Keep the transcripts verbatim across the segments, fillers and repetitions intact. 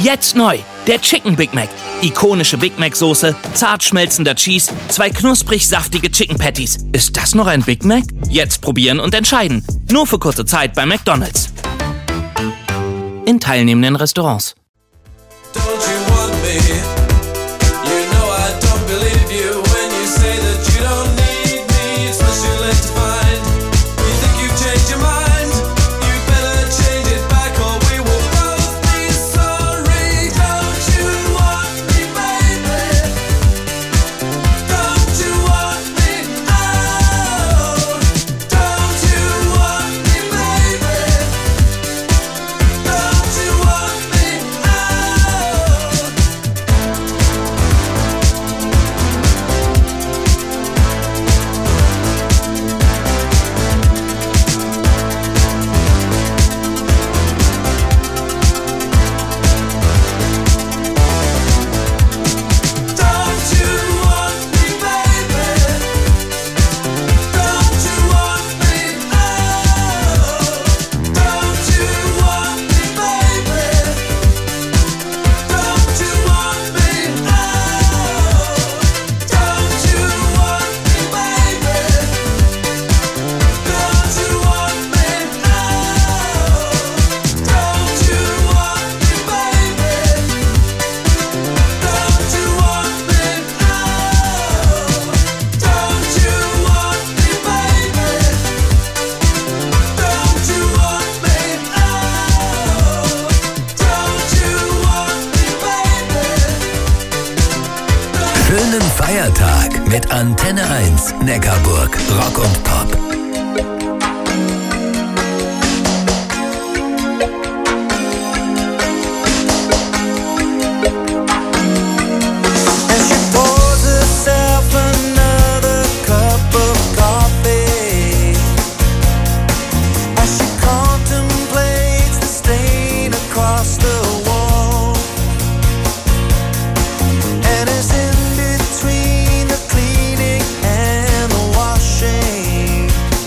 Jetzt neu, der Chicken Big Mac. Ikonische Big Mac Soße, zart schmelzender Cheese, zwei knusprig saftige Chicken Patties. Ist das noch ein Big Mac? Jetzt probieren und entscheiden. Nur für kurze Zeit bei McDonald's. In teilnehmenden Restaurants. Schönen Feiertag mit Antenne eins Neckarburg Rock und Pop. Between the cleaning and the washing,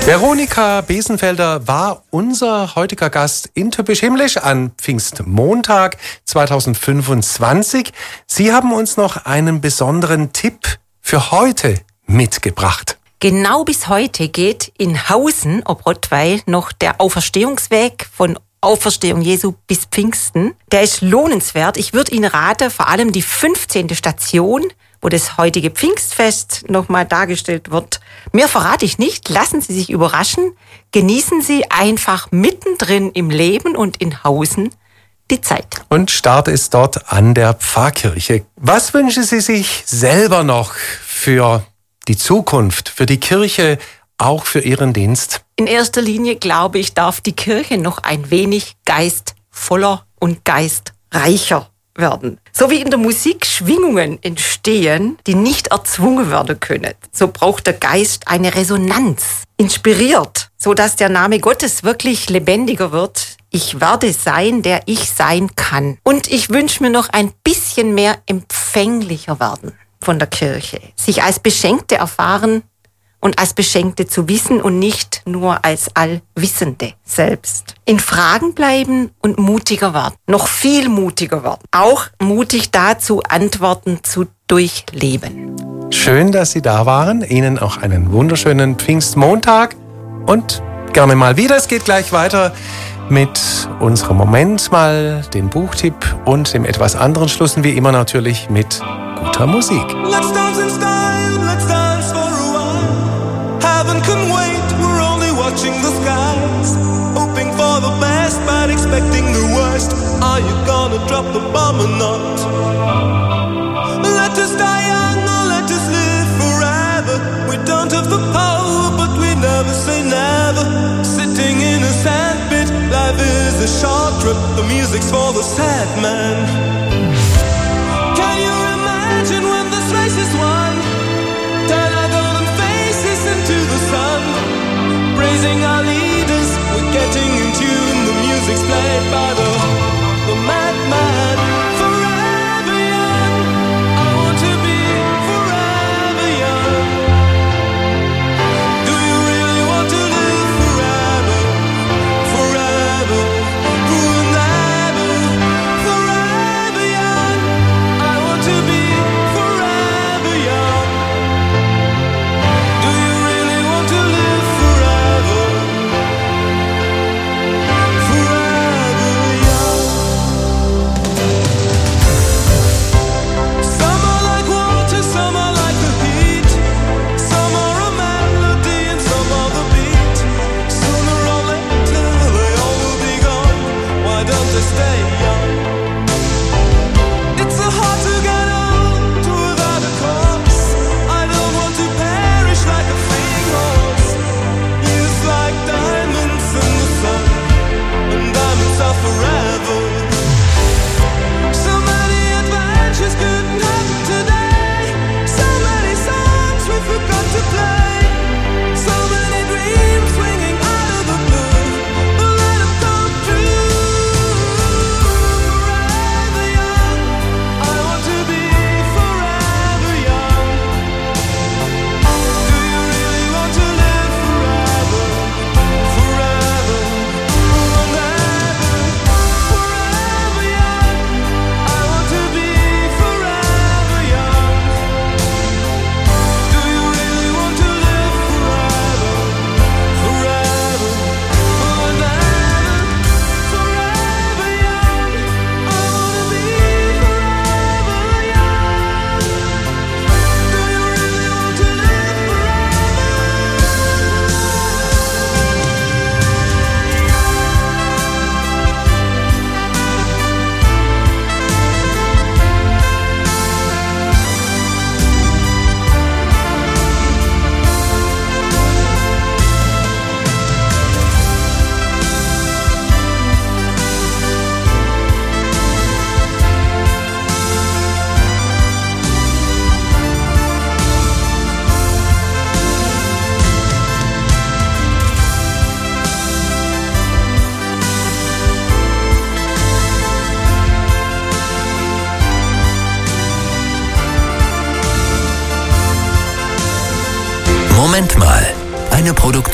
Veronika Besenfelder war unser heutiger Gast in Typisch Himmlisch an Pfingstmontag zweitausendfünfundzwanzig. Sie haben uns noch einen besonderen Tipp für heute mitgebracht. Genau bis heute geht in Hausen ob Rottweil noch der Auferstehungsweg von Auferstehung Jesu bis Pfingsten. Der ist lohnenswert. Ich würde Ihnen raten, vor allem die fünfzehnte Station, wo das heutige Pfingstfest nochmal dargestellt wird. Mehr verrate ich nicht. Lassen Sie sich überraschen. Genießen Sie einfach mittendrin im Leben und in Hausen die Zeit. Und Start ist dort an der Pfarrkirche. Was wünschen Sie sich selber noch für die Zukunft, für die Kirche, auch für Ihren Dienst? In erster Linie glaube ich, darf die Kirche noch ein wenig geistvoller und geistreicher werden. So wie in der Musik Schwingungen entstehen, die nicht erzwungen werden können, so braucht der Geist eine Resonanz, inspiriert, so dass der Name Gottes wirklich lebendiger wird. Ich werde sein, der ich sein kann. Und ich wünsche mir noch ein bisschen mehr empfänglicher werden von der Kirche. Sich als Beschenkte erfahren und als Beschenkte zu wissen und nicht nur als Allwissende selbst. In Fragen bleiben und mutiger werden. Noch viel mutiger werden. Auch mutig dazu, Antworten zu durchleben. Schön, dass Sie da waren. Ihnen auch einen wunderschönen Pfingstmontag und gerne mal wieder. Es geht gleich weiter mit unserem Moment mal, dem Buchtipp und dem etwas anderen schlussen wie immer natürlich mit guter Musik. Let's dance in style, let's dance for a while. Heaven can wait, we're only watching the skies. Hoping for the best, but expecting the worst. Are you gonna drop the bomb or not? Let us die young or let us live forever. We don't have the power, but we never say never. Sitting in a sandpit, life is a short trip. The music's for the sad man. Can you imagine when this race is won? Turn our golden faces into the sun. Praising our leaders, we're getting in tune. The music's played by the, the madman. Forever young, I want to be forever young. Do you really want to live forever? Forever, forever, forever young. I want to be forever young. Do you really want to live forever? Forever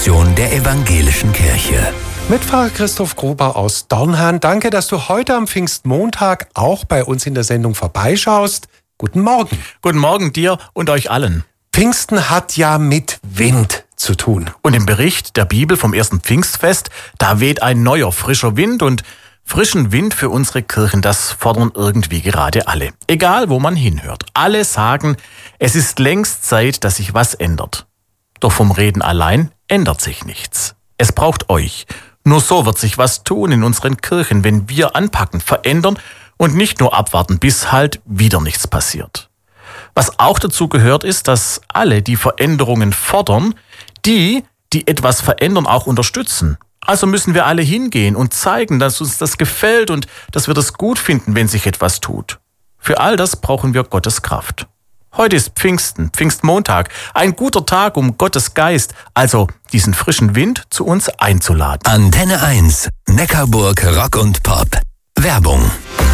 Produktion der Evangelischen Kirche. Mit Pfarrer Christoph Gruber aus Dornhahn. Danke, dass du heute am Pfingstmontag auch bei uns in der Sendung vorbeischaust. Guten Morgen. Guten Morgen dir und euch allen. Pfingsten hat ja mit Wind zu tun. Und im Bericht der Bibel vom ersten Pfingstfest, da weht ein neuer, frischer Wind und frischen Wind für unsere Kirchen, das fordern irgendwie gerade alle. Egal, wo man hinhört. Alle sagen, es ist längst Zeit, dass sich was ändert. Doch vom Reden allein ändert sich nichts. Es braucht euch. Nur so wird sich was tun in unseren Kirchen, wenn wir anpacken, verändern und nicht nur abwarten, bis halt wieder nichts passiert. Was auch dazu gehört, ist, dass alle, die Veränderungen fordern, die, die etwas verändern, auch unterstützen. Also müssen wir alle hingehen und zeigen, dass uns das gefällt und dass wir das gut finden, wenn sich etwas tut. Für all das brauchen wir Gottes Kraft. Heute ist Pfingsten, Pfingstmontag, ein guter Tag, um Gottes Geist, also diesen frischen Wind, zu uns einzuladen. Antenne eins, Neckarburg Rock und Pop. Werbung.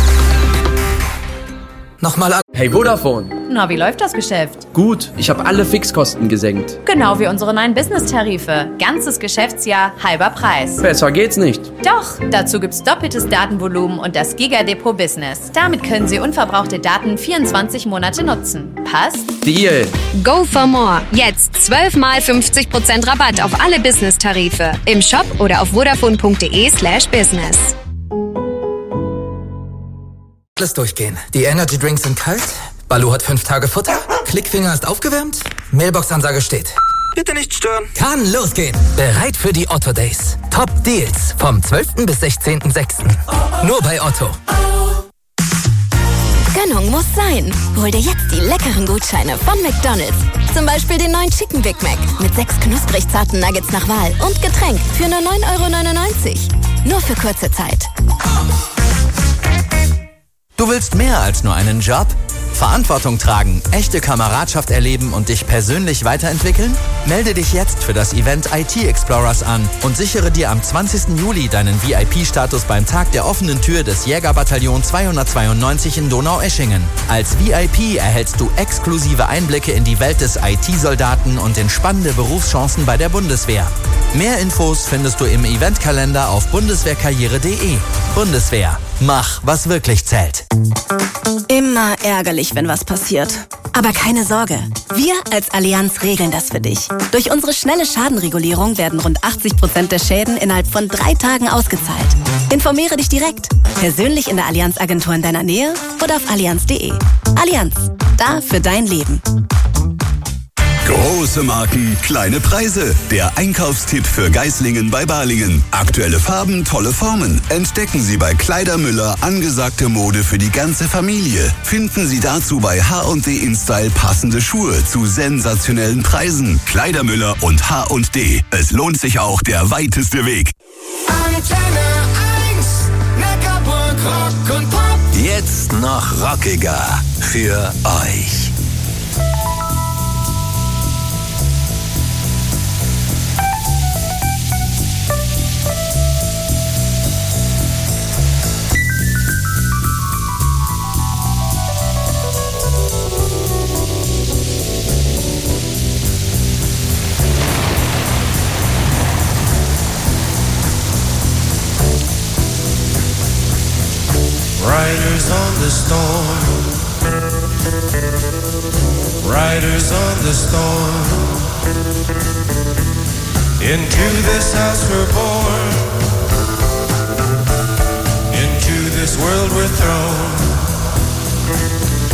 Nochmal an. Hey Vodafone. Na, wie läuft das Geschäft? Gut, ich habe alle Fixkosten gesenkt. Genau wie unsere neuen Business-Tarife. Ganzes Geschäftsjahr, halber Preis. Besser geht's nicht. Doch, dazu gibt's doppeltes Datenvolumen und das Giga-Depot Business. Damit können Sie unverbrauchte Daten vierundzwanzig Monate nutzen. Passt? Deal. Go for more. Jetzt zwölf mal fünfzig Prozent Rabatt auf alle Business-Tarife. Im Shop oder auf vodafone.de slash business. Alles durchgehen. Die Energy Drinks sind kalt. Balu hat fünf Tage Futter. Klickfinger ist aufgewärmt. Mailbox-Ansage steht. Bitte nicht stören. Kann losgehen. Bereit für die Otto Days. Top Deals vom zwölften bis sechzehnten sechsten Nur bei Otto. Gönnung muss sein. Hol dir jetzt die leckeren Gutscheine von McDonald's. Zum Beispiel den neuen Chicken Big Mac mit sechs knusprig zarten Nuggets nach Wahl und Getränk für nur neun Euro neunundneunzig. Nur für kurze Zeit. Du willst mehr als nur einen Job? Verantwortung tragen, echte Kameradschaft erleben und dich persönlich weiterentwickeln? Melde dich jetzt für das Event I T Explorers an und sichere dir am zwanzigsten Juli deinen V I P-Status beim Tag der offenen Tür des Jägerbataillon zweihundertzweiundneunzig in Donaueschingen. Als V I P erhältst du exklusive Einblicke in die Welt des I T-Soldaten und in spannende Berufschancen bei der Bundeswehr. Mehr Infos findest du im Eventkalender auf bundeswehrkarriere punkt de. Bundeswehr. Mach, was wirklich zählt. Immer ärgerlich, wenn was passiert. Aber keine Sorge. Wir als Allianz regeln das für dich. Durch unsere schnelle Schadenregulierung werden rund achtzig Prozent der Schäden innerhalb von drei Tagen ausgezahlt. Informiere dich direkt. Persönlich in der Allianz-Agentur in deiner Nähe oder auf allianz punkt de. Allianz. Da für dein Leben. Große Marken, kleine Preise. Der Einkaufstipp für Geislingen bei Balingen. Aktuelle Farben, tolle Formen. Entdecken Sie bei Kleidermüller angesagte Mode für die ganze Familie. Finden Sie dazu bei H und D InStyle passende Schuhe zu sensationellen Preisen. Kleidermüller und H und D. Es lohnt sich auch der weiteste Weg. Antenne eins, Neckarburg Rock und Pop. Jetzt noch rockiger für euch. Riders on the storm, riders on the storm. Into this house we're born, into this world we're thrown.